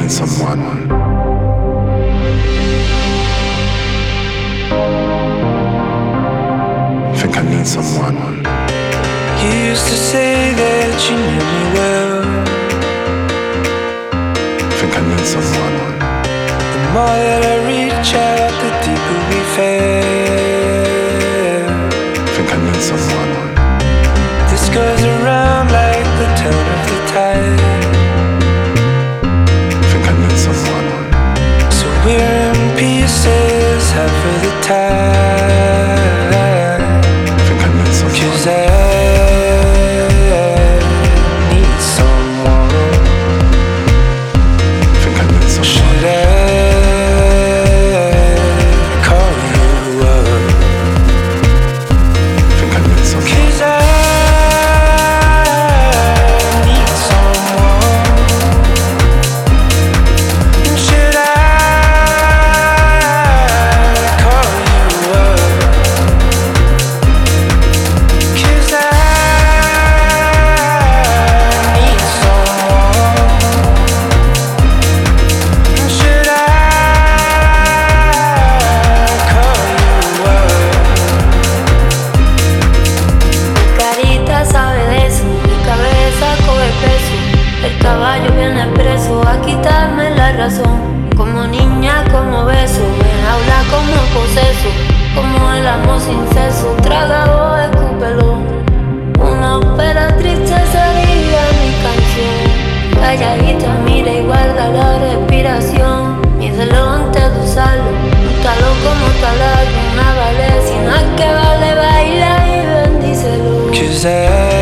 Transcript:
need someone. Think I need someone. You used to say that you knew me well. Think I need someone. The more that I reach out, the deeper we fell. Think I need someone. This goes around like the turn of the tide. Think I need someone. So we're in pieces, half of the time. Think I need someone. 'Cause I need someone. Think I need someone. Should I call you up? Think I need someone. 'Cause I need someone. Should I call you up? 'Cause I need someone. Should I call you up? Mi carita sabe de eso, mi cabeza coge peso. El caballo viene preso a quitarme la razón. Como niña, como beso, en aula como poseso. Como el amo sin ceso, trágalo, escúpelo. Una ópera triste sería mi canción. Calladita, mira y guarda la respiración. Mídelo antes de usarlo, úntalo como taladro. Una vale, si no es que vale, baila y bendícelo. 'Cause I